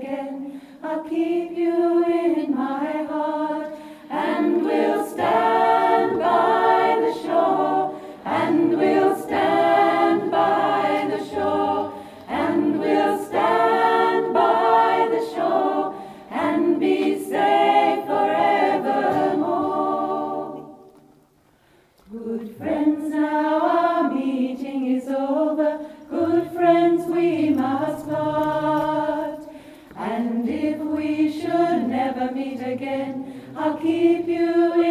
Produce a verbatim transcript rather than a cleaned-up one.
again, I'll keep you in my heart, and we'll stand by the shore, and we'll stand by the shore, and we'll stand by the shore, and be safe forevermore. Good friends, now our meeting is over, good friends, we must part, and if we should never meet again, I'll keep you in